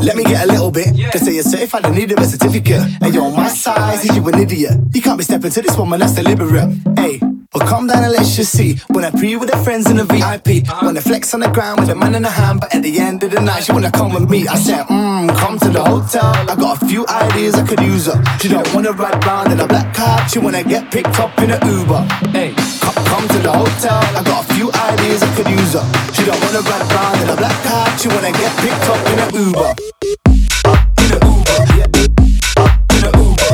Let me get a little bit. They say you're certified, I need a birth certificate. And you're on my size, is you an idiot? You can't be stepping to this woman, that's deliberate. Hey, well calm down and let's just see. When I pre with her friends in the VIP, wanna flex on the ground with a man in the hand, but at the end of the night she wanna come with me. I said, come to the hotel. I got a few ideas I could use her. She don't wanna ride round in a black car, she wanna get picked up in an Uber. Hey, come to the hotel. I got a few ideas I could use her. She don't wanna ride round in a black car, she wanna get picked up in an Uber. In an Uber, yeah. In an Uber.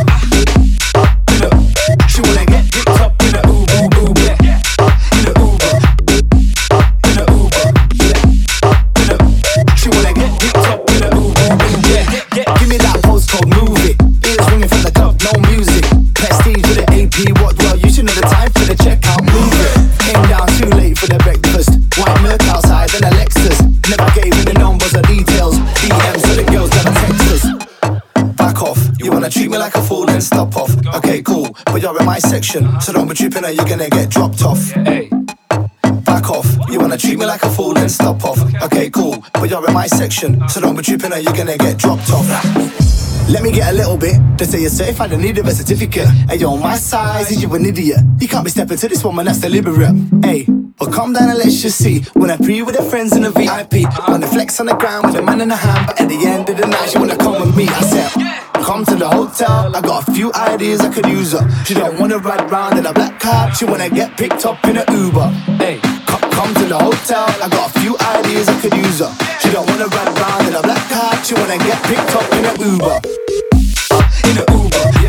She wanna get picked up in an Uber, yeah. In an Uber. In an Uber, yeah. She wanna get picked up in an Uber, yeah. Give me that postcode, move it. Ears ringing from the club, no music. Prestige with the AP, what? Well, you should know the time for the checkout. Move it. Came down too late for the breakfast. White Merc outside, then a Lexus. Never gave me the numbers or details. DMs to the girls that I text us. Back off. You wanna treat me like a fool, then stop off. Okay, cool, but you're in my section, so don't be tripping or you're gonna get dropped off. Hey. Back off. You wanna treat me like a fool, then stop off. Okay, cool, but you're in my section, so don't be tripping or you're gonna get dropped off. Let me get a little bit. They say you're certified, I need a birth certificate. And you're on my size, is you an idiot? You can't be stepping to this woman, that's deliberate. Hey, well calm down and let's just see. When I pre with her friends in the VIP, wanna flex on the ground with a man in the hand, but at the end of the night she wanna come with me. I said, come to the hotel. I got a few ideas I could use her. She don't wanna ride round in a black car, she wanna get picked up in an Uber. Hey, come to the hotel. I got a few ideas I could use her. She don't wanna ride round in a black car, she wanna get picked up in an Uber. In an Uber.